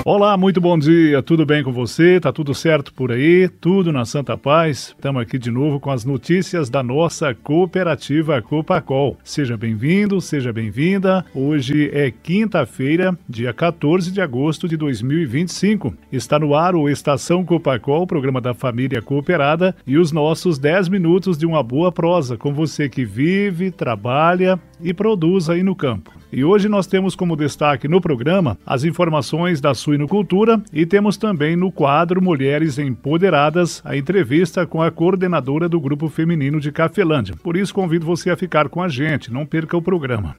Olá, muito bom dia, tudo bem com você? Tá tudo certo por aí? Tudo na Santa Paz? Estamos aqui de novo com as notícias da nossa cooperativa Copacol. Seja bem-vindo, seja bem-vinda. Hoje é quinta-feira, dia 14 de agosto de 2025. Está no ar o Estação Copacol, programa da família cooperada, e os nossos 10 minutos de uma boa prosa com você que vive, trabalha e produz aí no campo. E hoje nós temos como destaque no programa as informações da suinocultura e temos também no quadro Mulheres Empoderadas a entrevista com a coordenadora do Grupo Feminino de Cafelândia. Por isso convido você a ficar com a gente, não perca o programa.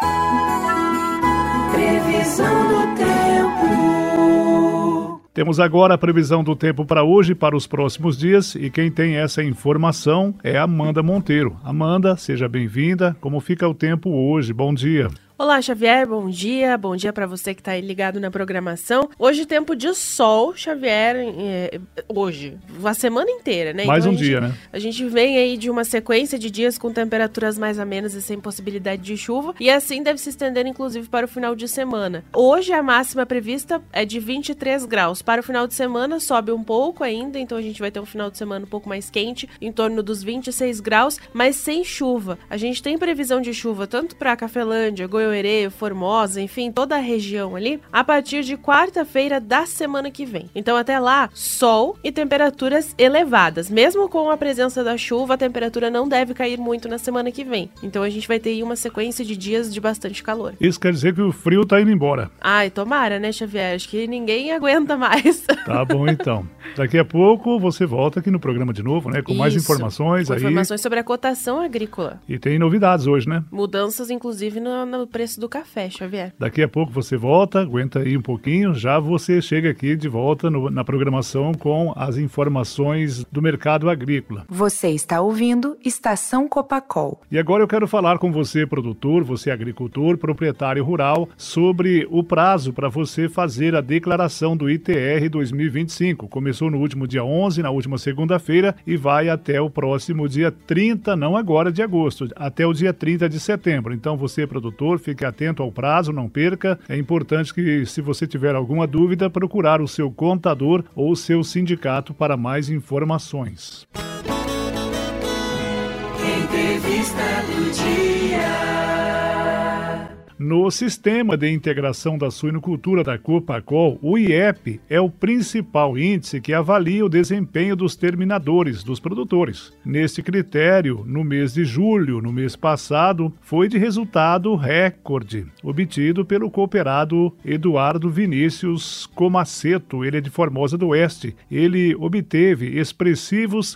Previsão do tempo. Temos agora a previsão do tempo para hoje e para os próximos dias e quem tem essa informação é Amanda Monteiro. Amanda, seja bem-vinda. Como fica o tempo hoje? Bom dia. Olá, Xavier, bom dia para você que está aí ligado na programação. Hoje tempo de sol, Xavier, hoje, a semana inteira, né? Mais então, dia, né? A gente vem aí de uma sequência de dias com temperaturas mais amenas e sem possibilidade de chuva, e assim deve se estender inclusive para o final de semana. Hoje a máxima prevista é de 23 graus, para o final de semana sobe um pouco ainda, então a gente vai ter um final de semana um pouco mais quente, em torno dos 26 graus, mas sem chuva. A gente tem previsão de chuva tanto para Cafelândia, Goiôerê, Formosa, enfim, toda a região ali, a partir de quarta-feira da semana que vem. Então até lá, sol e temperaturas elevadas. Mesmo com a presença da chuva, a temperatura não deve cair muito na semana que vem. Então a gente vai ter aí uma sequência de dias de bastante calor. Isso quer dizer que o frio tá indo embora. Ai, tomara, né, Xavier? Acho que ninguém aguenta mais. Tá bom, então. Daqui a pouco você volta aqui no programa de novo, né? Com mais informações aí. Informações sobre a cotação agrícola. E tem novidades hoje, né? Mudanças, inclusive, no preço do café, Xavier. Daqui a pouco você volta, aguenta aí um pouquinho, já você chega aqui de volta na programação com as informações do mercado agrícola. Você está ouvindo Estação Copacol. E agora eu quero falar com você, produtor, você agricultor, proprietário rural, sobre o prazo para você fazer a declaração do ITR 2025. Começou no último dia 11, na última segunda-feira, e vai até o próximo dia 30, não agora de agosto, até o dia 30 de setembro. Então você, produtor, fique atento ao prazo, não perca. É importante que, se você tiver alguma dúvida, procurar o seu contador ou o seu sindicato para mais informações. Entrevista do dia. No Sistema de Integração da Suinocultura da Copacol, o IEP é o principal índice que avalia o desempenho dos terminadores, dos produtores. Neste critério, no mês de julho, no mês passado, foi de resultado recorde, obtido pelo cooperado Eduardo Vinícius Comaceto, ele é de Formosa do Oeste. Ele obteve expressivos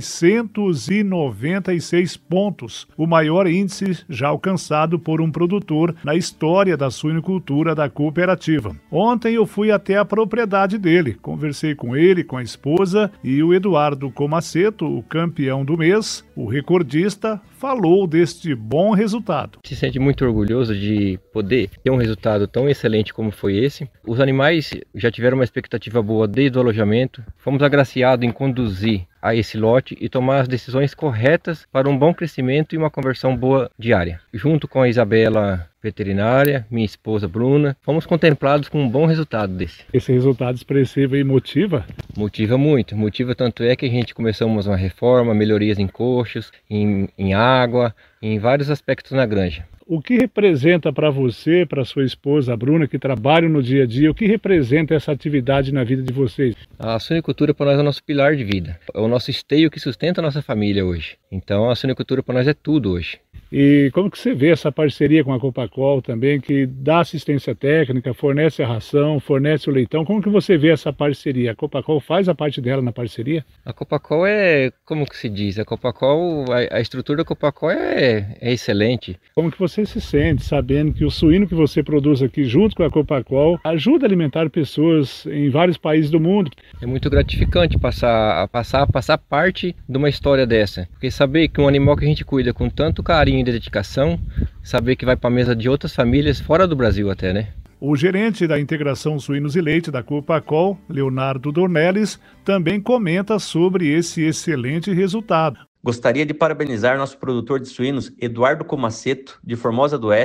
696 pontos, o maior índice já alcançado por um produtor na história da suinocultura da cooperativa. Ontem eu fui até a propriedade dele, conversei com ele, com a esposa, e o Eduardo Comaceto, o campeão do mês, o recordista, falou deste bom resultado. Se sente muito orgulhoso de poder ter um resultado tão excelente como foi esse. Os animais já tiveram uma expectativa boa desde o alojamento. Fomos agraciados em conduzir a esse lote e tomar as decisões corretas para um bom crescimento e uma conversão boa diária. Junto com a Isabela veterinária, minha esposa Bruna, fomos contemplados com um bom resultado desse. Esse resultado expressivo aí motiva? Motiva muito, motiva tanto é que a gente começamos uma reforma, melhorias em coxos, em água, em vários aspectos na granja. O que representa para você, para sua esposa, a Bruna, que trabalham no dia a dia, o que representa essa atividade na vida de vocês? A suinocultura para nós é o nosso pilar de vida, é o nosso esteio que sustenta a nossa família hoje. Então a suinocultura para nós é tudo hoje. E como que você vê essa parceria com a Copacol também, que dá assistência técnica, fornece a ração, fornece o leitão? Como que você vê essa parceria? A Copacol faz a parte dela na parceria? A Copacol é, como que se diz, a Copacol, a estrutura da Copacol é excelente. Como que você se sente sabendo que o suíno que você produz aqui junto com a Copacol ajuda a alimentar pessoas em vários países do mundo? É muito gratificante passar parte de uma história dessa, porque saber que um animal que a gente cuida com tanto carinho e dedicação, saber que vai para a mesa de outras famílias fora do Brasil até, né? O gerente da integração suínos e leite da Copacol, Leonardo Dornelles, também comenta sobre esse excelente resultado. Gostaria de parabenizar nosso produtor de suínos, Eduardo Comaceto, de Formosa do Oeste,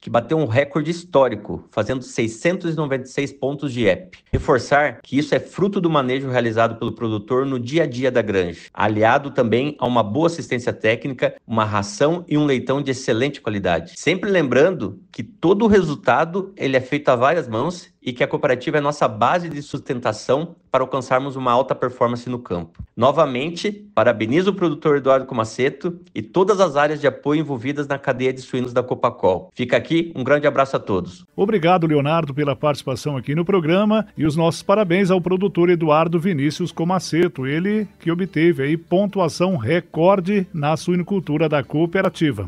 que bateu um recorde histórico, fazendo 696 pontos de EP. Reforçar que isso é fruto do manejo realizado pelo produtor no dia a dia da granja, aliado também a uma boa assistência técnica, uma ração e um leitão de excelente qualidade. Sempre lembrando que todo o resultado ele é feito a várias mãos e que a cooperativa é nossa base de sustentação para alcançarmos uma alta performance no campo. Novamente, parabenizo o produtor Eduardo Comaceto e todas as áreas de apoio envolvidas na cadeia de suínos da Copacol. Fica aqui um grande abraço a todos. Obrigado, Leonardo, pela participação aqui no programa e os nossos parabéns ao produtor Eduardo Vinícius Comaceto, ele que obteve aí pontuação recorde na suinocultura da cooperativa.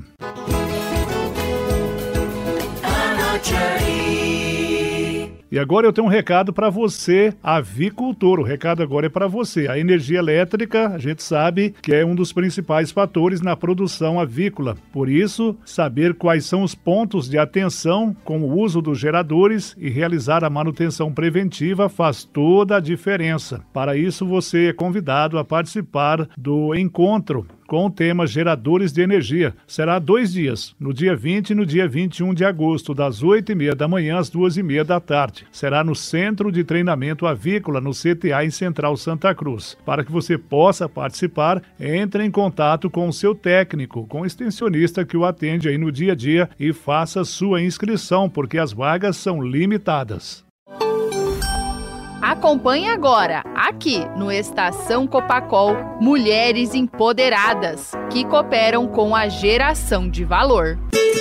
E agora eu tenho um recado para você, avicultor. O recado agora é para você. A energia elétrica, a gente sabe que é um dos principais fatores na produção avícola. Por isso, saber quais são os pontos de atenção com o uso dos geradores e realizar a manutenção preventiva faz toda a diferença. Para isso, você é convidado a participar do encontro com o tema Geradores de Energia. Será 2 dias, no dia 20 e no dia 21 de agosto, das 8h30 da manhã às 2h30 da tarde. Será no Centro de Treinamento Avícola, no CTA em Central Santa Cruz. Para que você possa participar, entre em contato com o seu técnico, com o extensionista que o atende aí no dia a dia e faça sua inscrição, porque as vagas são limitadas. Acompanhe agora, aqui no Estação Copacol, Mulheres Empoderadas, que cooperam com a geração de valor.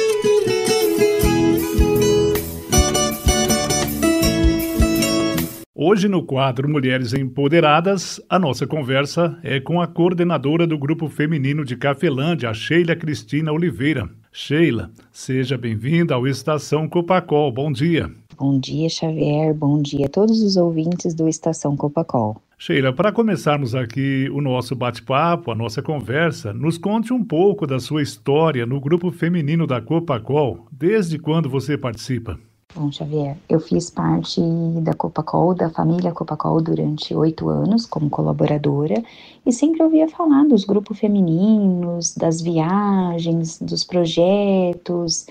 Hoje, no quadro Mulheres Empoderadas, a nossa conversa é com a coordenadora do Grupo Feminino de Cafelândia, a Sheila Cristina Oliveira. Sheila, seja bem-vinda ao Estação Copacol. Bom dia. Bom dia, Xavier. Bom dia a todos os ouvintes do Estação Copacol. Sheila, para começarmos aqui o nosso bate-papo, a nossa conversa, nos conte um pouco da sua história no Grupo Feminino da Copacol. Desde quando você participa? Bom, Xavier, eu fiz parte da Copacol, da família Copacol, durante 8 anos como colaboradora e sempre ouvia falar dos grupos femininos, das viagens, dos projetos,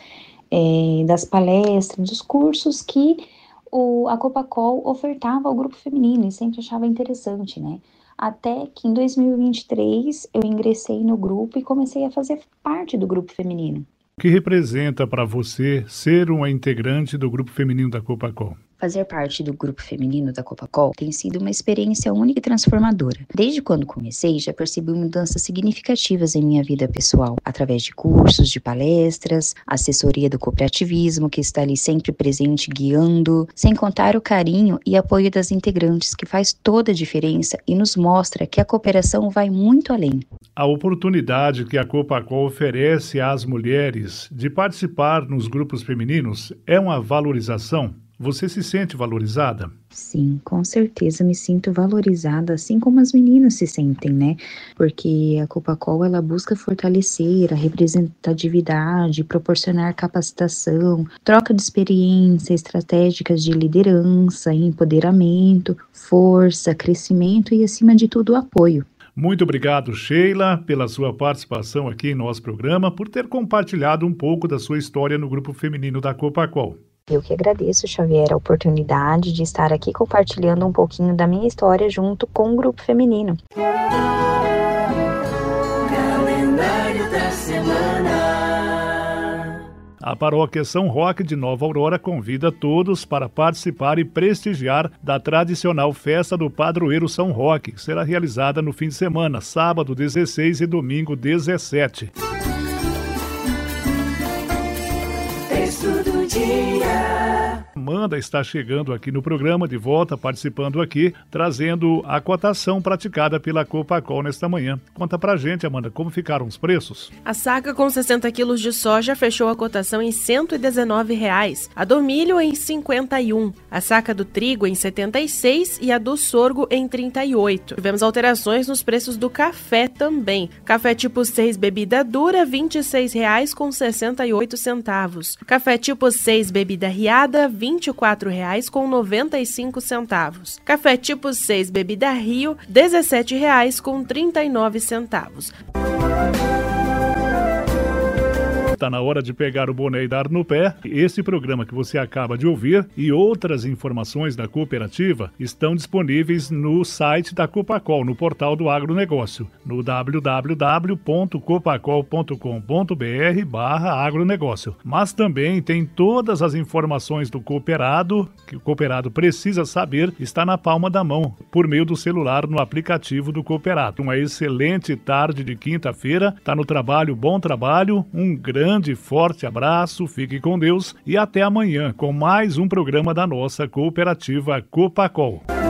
das palestras, dos cursos que a Copacol ofertava ao grupo feminino e sempre achava interessante, né? Até que em 2023 eu ingressei no grupo e comecei a fazer parte do grupo feminino. O que representa para você ser uma integrante do Grupo Feminino da Copacol? Fazer parte do Grupo Feminino da Copacol tem sido uma experiência única e transformadora. Desde quando comecei, já percebi mudanças significativas em minha vida pessoal, através de cursos, de palestras, assessoria do cooperativismo, que está ali sempre presente, guiando, sem contar o carinho e apoio das integrantes, que faz toda a diferença e nos mostra que a cooperação vai muito além. A oportunidade que a Copacol oferece às mulheres de participar nos grupos femininos é uma valorização? Você se sente valorizada? Sim, com certeza me sinto valorizada, assim como as meninas se sentem, né? Porque a Copacol, ela busca fortalecer a representatividade, proporcionar capacitação, troca de experiência, estratégicas de liderança, empoderamento, força, crescimento e, acima de tudo, apoio. Muito obrigado, Sheila, pela sua participação aqui em nosso programa, por ter compartilhado um pouco da sua história no Grupo Feminino da Copacol. Eu que agradeço, Xavier, a oportunidade de estar aqui compartilhando um pouquinho da minha história junto com o Grupo Feminino. Calendário da semana. A Paróquia São Roque de Nova Aurora convida todos para participar e prestigiar da tradicional festa do Padroeiro São Roque, que será realizada no fim de semana, sábado 16 e domingo 17. Texto do dia. Amanda está chegando aqui no programa, de volta, participando aqui, trazendo a cotação praticada pela Copacol nesta manhã. Conta pra gente, Amanda, como ficaram os preços? A saca com 60 quilos de soja fechou a cotação em R$ 119,00, a do milho em R$ 51, a saca do trigo em R$ 76 e a do sorgo em R$ 38. Tivemos alterações nos preços do café também. Café tipo 6 bebida dura, R$ 26,68. Café tipo 6 bebida riada, R$ 24,95. Café tipo 6 bebida Rio, R$ 17,39. Tá na hora de pegar o boné e dar no pé. Esse programa que você acaba de ouvir e outras informações da cooperativa estão disponíveis no site da Copacol, no portal do agronegócio, no www.copacol.com.br/agronegócio. Mas também tem todas as informações do cooperado, que o cooperado precisa saber, está na palma da mão, por meio do celular no aplicativo do cooperado. Uma excelente tarde de quinta-feira, tá no trabalho, bom trabalho, um grande forte abraço, fique com Deus e até amanhã com mais um programa da nossa cooperativa Copacol.